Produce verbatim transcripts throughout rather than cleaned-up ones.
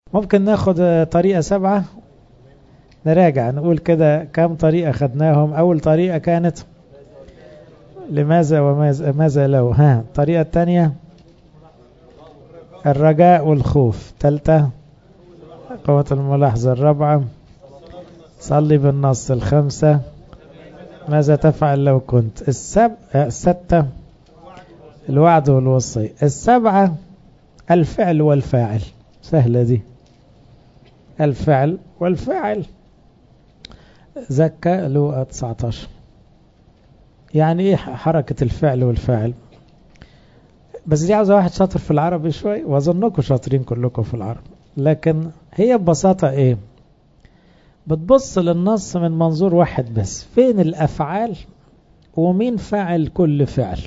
ممكن ناخد طريقة سبعة نراجع نقول كده كم طريقة خدناهم. أول طريقة كانت لماذا وماذا ماذا لو. ها الطريقة الثانية الرجاء والخوف. ثالثة قوة الملاحظة. الرابعة صلي بالنص. الخمسة ماذا تفعل لو كنت. السب... الستة الوعد والوصية. السبعة الفعل والفاعل. سهلة دي، الفعل والفاعل. زكى لوقا تسعة عشر. يعني ايه حركة الفعل والفاعل؟ بس دي عاوزة واحد شاطر في العربي شوي، واظنكم شاطرين كلكم في العربي، لكن هي ببساطة ايه؟ بتبص للنص من منظور واحد بس، فين الافعال ومين فاعل كل فعل.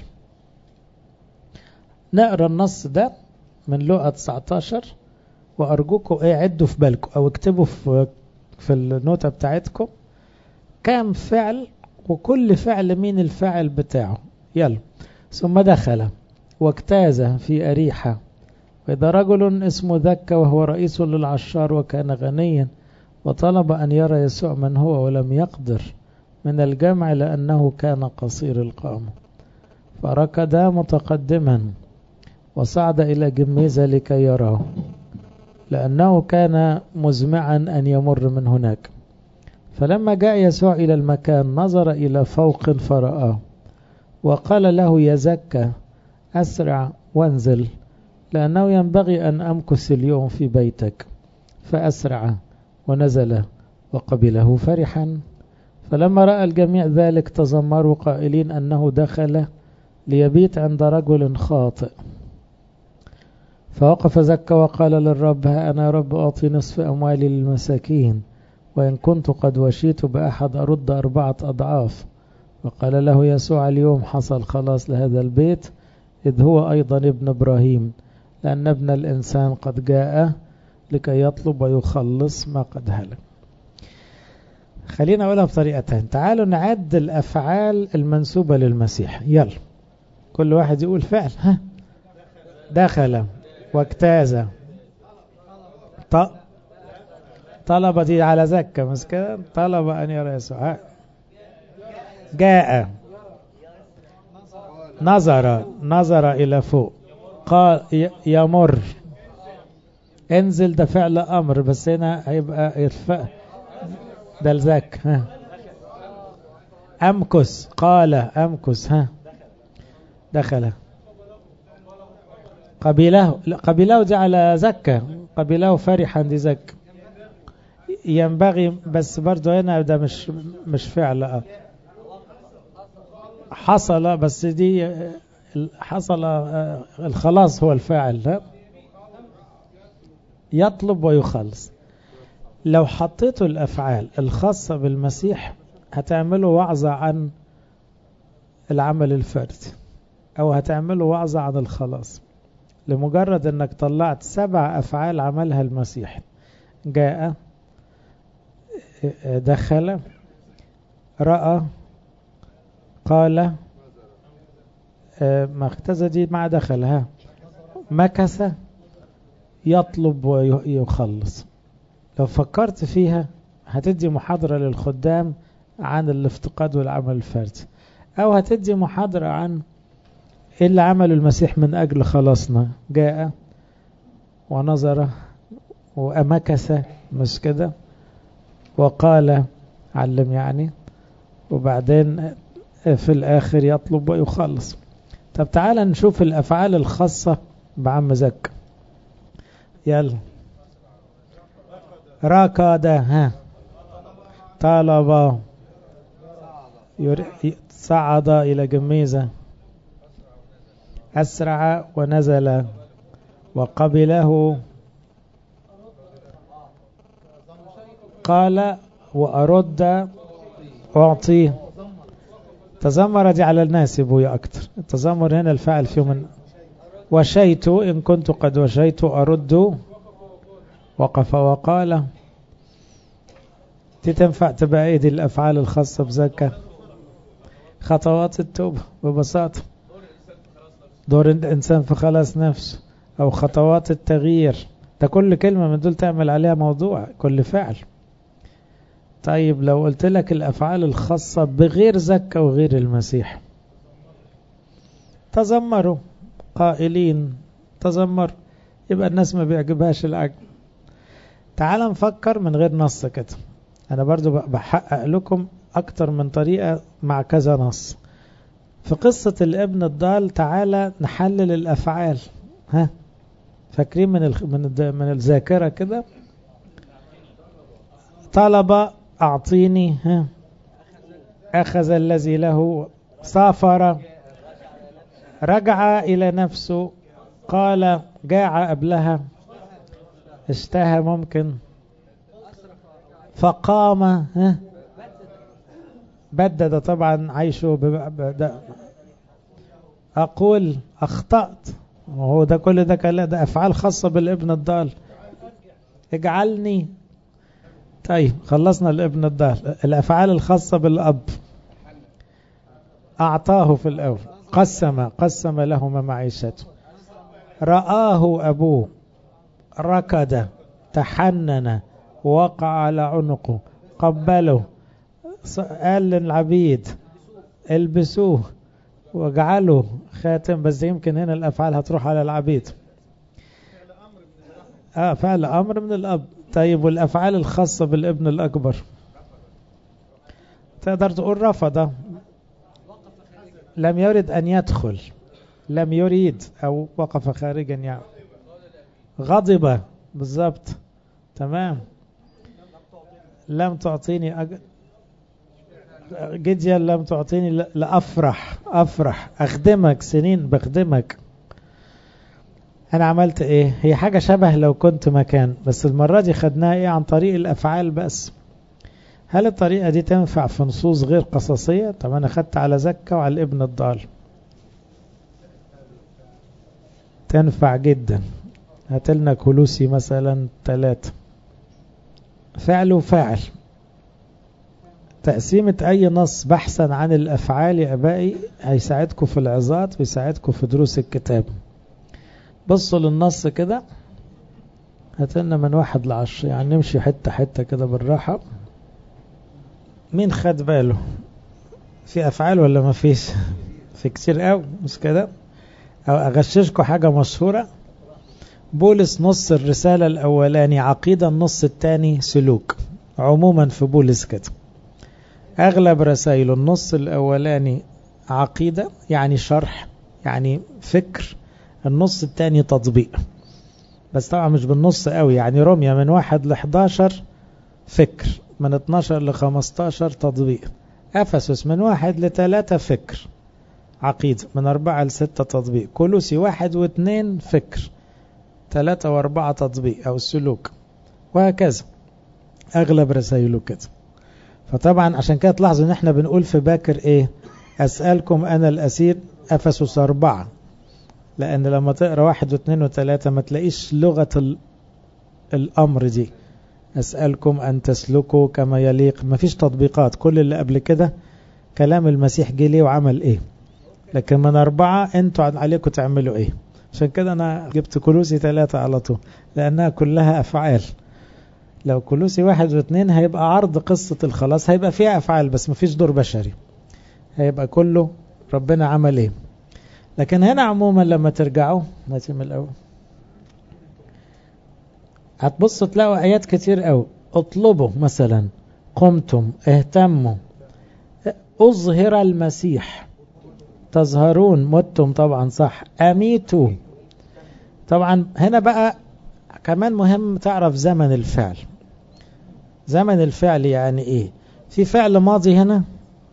نقرأ النص ده من لوقا تسعة عشر، وارجوكم ايه عدوا في بالكم او اكتبوا في في النوتة بتاعتكم كام فعل وكل فعل مين الفاعل بتاعه. يلا. ثم دخل واجتاز في أريحة، وإذا رجل اسمه ذكى وهو رئيس للعشار وكان غنيا، وطلب أن يرى يسوع من هو ولم يقدر من الجمع لأنه كان قصير القامة، فركض متقدما وصعد إلى جميزة لكي يراه، لأنه كان مزمعا أن يمر من هناك. فلما جاء يسوع إلى المكان نظر إلى فوق فرآه، وقال له يا زكى أسرع وانزل، لأنه ينبغي أن أمكث اليوم في بيتك. فأسرع ونزل وقبله فرحا. فلما رأى الجميع ذلك تذمروا قائلين أنه دخل ليبيت عند رجل خاطئ. فوقف زكى وقال للرب ها أنا يا رب أعطي نصف أموالي للمساكين، وإن كنت قد وشيت بأحد أرد أربعة أضعاف. وقال له يسوع اليوم حصل خلاص لهذا البيت، إذ هو أيضا ابن إبراهيم، لأن ابن الإنسان قد جاء لكي يطلب ويخلص ما قد هلك. خلينا أقولها بطريقتين. تعالوا نعد الأفعال المنسوبة للمسيح. يلا كل واحد يقول فعل. ها دخل واجتاز ط... طلب دي على زكى مش كده؟ طلب أن يرى يسوع. جاء نظر نظر إلى فوق. قال يمر. انزل ده فعل أمر، بس هنا هيبقى يتفق ده الزك. ها أمكس. قال أمكس. ها دخل. قبيله قبيله دي على زكى. قبيله فرحا دي زك. ينبغي بس برضو هنا ده مش مش فعل. حصل بس دي حصل الخلاص هو الفاعل. يطلب ويخلص. لو حطيتوا الأفعال الخاصة بالمسيح هتعملوا وعظة عن العمل الفردي، أو هتعملوا وعظة عن الخلاص، لمجرد أنك طلعت سبع أفعال عملها المسيح. جاء، دخل، رأى، قال، ما اختزى دي مع دخلها، مكث، يطلب ويخلص. لو فكرت فيها هتدي محاضرة للخدام عن الافتقاد والعمل الفردي، او هتدي محاضرة عن ايه اللي عمله المسيح من اجل خلاصنا. جاء ونظر ومكث مش كده، وقال علم يعني، وبعدين في الاخر يطلب ويخلص. طب تعالى نشوف الافعال الخاصة بعم زكى. يلا. ركض، ها طلب، صعد إلى جميزة، أسرع ونزل، وقبله، قال وأرد أعطيه. تذمر دي على الناس يبويا أكتر. التذمر هنا الفاعل فيه من وشيت، إن كنت قد وشيت أرد. وقف وقال. دي تنفع تبقى ايه؟ دي الأفعال الخاصة بزكى. خطوات التوبة ببساطة، دور الإنسان في خلاص نفسه، أو خطوات التغيير ده كل كلمة من دول تعمل عليها موضوع، كل فعل. طيب لو قلت لك الأفعال الخاصة بغير زكا وغير المسيح، تذمروا قائلين تذمر، يبقى الناس ما بيعجبهاش العجب. تعال نفكر من غير نص كده، أنا برضو بحقق لكم أكتر من طريقة مع كذا نص. في قصة الابن الضال تعالى نحلل الأفعال. ها فاكرين من ال... من ال... من الذاكرة كده؟ طلب أعطيني، ها أخذ الذي له، سافر، رجع إلى نفسه، قال جاع قبلها، اشتهى ممكن، فقام، ها بدد طبعا عيشه ببدأ. أقول أخطأت، وهو ده كل ده كلا ده أفعال خاصة بالابن الضال. اجعلني، طيب خلصنا الابن الضال. الأفعال الخاصة بالأب، أعطاه في الأول، قسم قسم لهما معيشته، رآه أبوه، ركض، تحنن، وقع على عنقه، قبله، قال للعبيد البسوه واجعلوا خاتم. بس يمكن هنا الأفعال هتروح على العبيد. آه فعل أمر من الأب. طيب والأفعال الخاصة بالابن الأكبر، تقدر تقول رفض، لم يرد أن يدخل، لم يريد، أو وقف خارجا يعني. غضب بالضبط، تمام. لم تعطيني أج... جديا لم تعطيني لأفرح، أفرح، أخدمك سنين بخدمك. أنا عملت إيه؟ هي حاجة شبه لو كنت مكان، بس المرة دي خدناها إيه؟ عن طريق الأفعال بس. هل الطريقة دي تنفع في نصوص غير قصصية؟ طب أنا خدت على زكا وعلى الابن الضال، تنفع جدا. هاتلنا كولوسي مثلا ثلاثة، فعل وفاعل. تقسيمة أي نص بحثا عن الأفعال يا أبائي هيساعدكم في العظات ويساعدكم في دروس الكتاب. بصوا للنص كده، هاتلنا من واحد لعشر، يعني نمشي حتة حتة كده بالراحة. مين خد باله في أفعال ولا ما فيش؟ في كتير قوي، مش كده؟ أو أغششكم حاجة مشهورة، بولس نص الرسالة الأولاني عقيدة، النص الثاني سلوك. عموما في بولس كده أغلب رسائله النص الأولاني عقيدة يعني شرح يعني فكر، النص الثاني تطبيق. بس طبعا مش بالنص قوي، يعني رمية من واحد لحداشر فكر، من اتناشر لخمستاشر تطبيق. أفسس من واحد لثلاثة فكر عقيدة، من أربعة لستة تطبيق. كولوسي واحد واثنين فكر، ثلاثة وأربعة تطبيق أو السلوك، وهكذا أغلب رسائله كده. فطبعا عشان كده تلاحظوا ان احنا بنقول في باكر ايه؟ أسألكم أنا الأسير، أفسس أربعة، لأن لما تقرأ واحد واثنين وثلاثة ما تلاقيش لغة الأمر دي. أسألكم أن تسلكوا كما يليق، ما فيش تطبيقات، كل اللي قبل كده كلام المسيح جه ليه وعمل ايه. لكن من أربعة انتوا عليكم تعملوا ايه. عشان كده أنا جبت كولوسي ثلاثة على طول، لأنها كلها أفعال. لو كولوسي واحد واثنين هيبقى عرض قصة الخلاص، هيبقى فيها أفعال بس مفيش دور بشري، هيبقى كله ربنا عمل ايه. لكن هنا عموما لما ترجعوا نتم الأول هتبصوا تلاقوا آيات كتير قوي. اطلبوا مثلا، قمتم، اهتموا، أظهر المسيح، تظهرون، متم طبعا صح، أميتوا. طبعا هنا بقى كمان مهم تعرف زمن الفعل. زمن الفعل يعني ايه؟ في فعل ماضي هنا؟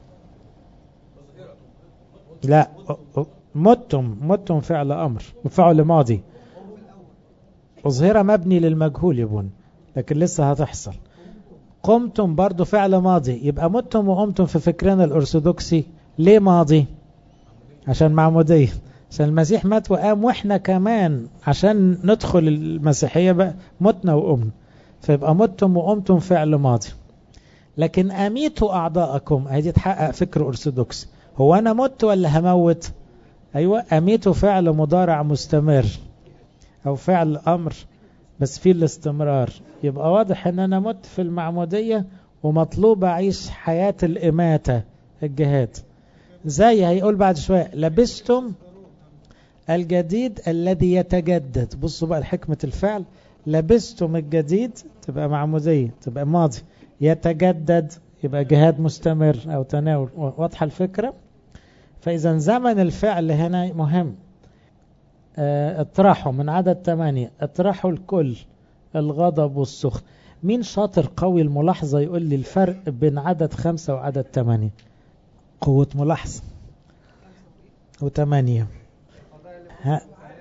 لا، متم، متم فعل امر وفعل ماضي. اظهر مبني للمجهول يبون، لكن لسه هتحصل. قمتم برضو فعل ماضي، يبقى متم وقمتم في فكرنا الارثوذكسي ليه ماضي؟ عشان معمودية، عشان المسيح مات وقام، واحنا كمان عشان ندخل المسيحية بقى متنا وقمنا، فيبقى متم وقمتم فعل ماضي. لكن أميتوا أعضاءكم هذه تحقق فكر أرثوذكسي. هو أنا مت ولا هموت؟ أيوة، أميتوا فعل مضارع مستمر أو فعل أمر بس في الاستمرار. يبقى واضح ان انا مت في المعمودية ومطلوب اعيش حياة الاماتة الجهاد. زي هيقول بعد شوية لبستم الجديد الذي يتجدد. بصوا بقى الحكمة الفعل، لبستم الجديد تبقى معمودية تبقى ماضي، يتجدد يبقى جهاد مستمر او تناول. واضحة الفكرة؟ فاذا زمن الفعل هنا مهم. اه اطرحوا من عدد ثمانية، اطرحوا الكل الغضب والسخط. مين شاطر قوي الملاحظة يقول لي الفرق بين عدد خمسة وعدد ثمانية؟ قوة ملاحظة. وثمانية ها.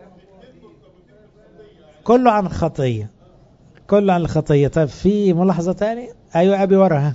كله عن خطية، كله عن الخطية. طيب في ملاحظة تانية؟ ايوه ابي وراها.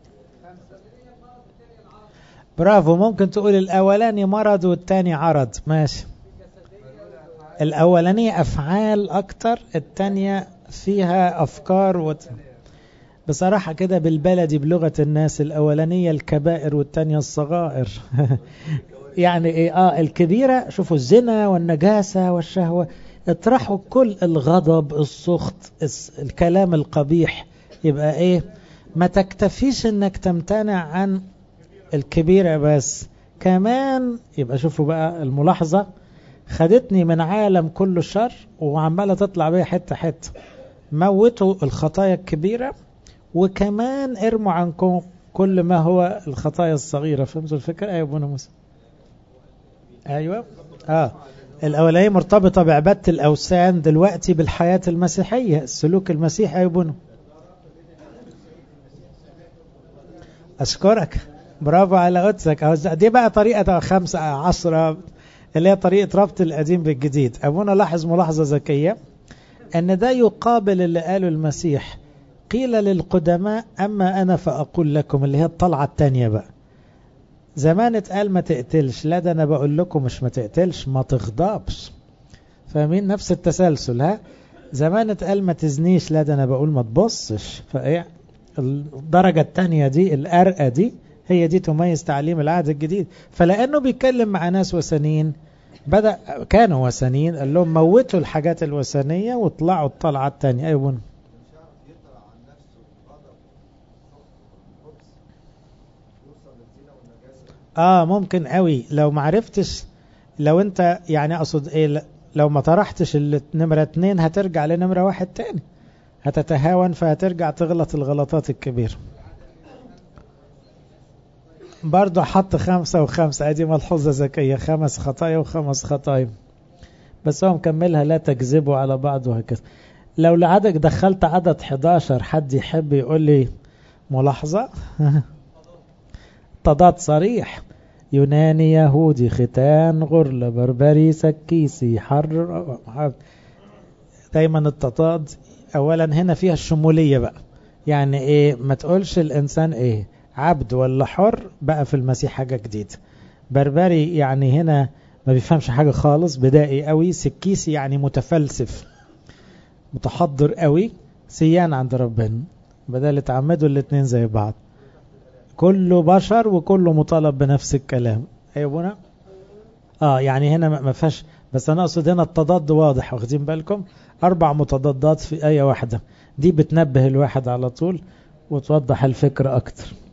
برافو، ممكن تقول الاولاني مرض والتاني عرض. ماشي. الاولانية افعال اكتر، التانية فيها افكار وت... بصراحة كده بالبلدي بلغة الناس، الاولانية الكبائر والتانية الصغائر. يعني ايه؟ اه الكبيرة شوفوا الزنا والنجاسة والشهوة، اطرحوا كل الغضب السخط الكلام القبيح. يبقى ايه؟ ما تكتفيش انك تمتنع عن الكبيرة بس، كمان يبقى شوفوا بقى الملاحظة خدتني من عالم كله شر وعمالة تطلع بيها حتة حتة. موتوا الخطايا الكبيرة وكمان ارموا عنكم كل ما هو الخطايا الصغيرة. فهمتوا الفكرة؟ ايوه ابونا موسى. ايوه اه الاولانية مرتبطة بعبادة الاوثان، دلوقتي بالحياة المسيحية السلوك المسيحي. ايوه ابونا اشكرك، برافو على قدسك. دي بقى طريقة خمسة عشرة اللي هي طريقة ربط القديم بالجديد. ابونا لاحظ ملاحظة ذكية ان ده يقابل اللي قاله المسيح قيل للقدماء اما انا فاقول لكم، اللي هي الطلعة التانية بقى. زمان اتقال ما تقتلش، لا ده انا بقول لكم مش ما تقتلش، ما تغضبش. فاهمين نفس التسلسل؟ ها زمان اتقال ما تزنيش، لا ده انا بقول ما تبصش. فايه الدرجة التانية دي الارقة دي هي دي تميز تعليم العهد الجديد. فلانه بيتكلم مع ناس وثنيين بدأ كانوا وثنيين قال لهم موتوا الحاجات الوثنية واطلعوا الطلعة التانية. ايوه اه ممكن قوي لو ما عرفتش. لو انت يعني اقصد ايه، لو ما طرحتش النمرة اتنين هترجع لنمرة واحد تاني، هتتهاون فهترجع تغلط الغلطات الكبيرة. برضو حط خمسة وخمسة، ادي ملحوظة ذكية، خمس خطايا وخمس خطايا، بس هو مكملها لا تكذبوا على بعض وهكذا. لو لعدك دخلت عدد حداشر حد يحب يقول لي ملاحظة؟ تضاد صريح، يوناني يهودي ختان غرلة بربري سكيسي حر. دايما التضاد اولا هنا فيها الشمولية بقى. يعني ايه؟ ما تقولش الانسان ايه عبد ولا حر بقى في المسيح حاجة جديدة. بربري يعني هنا ما بيفهمش حاجة خالص، بدائي قوي. سكيسي يعني متفلسف متحضر قوي. سيان عند ربنا، بدل تعمدوا الاتنين زي بعض. كله بشر وكله مطالب بنفس الكلام. ايوه ابونا اه يعني هنا ما فيهاش، بس انا اقصد هنا التضاد واضح. واخدين بالكم؟ اربع متضادات في ايه واحدة، دي بتنبه الواحد على طول وتوضح الفكرة اكتر.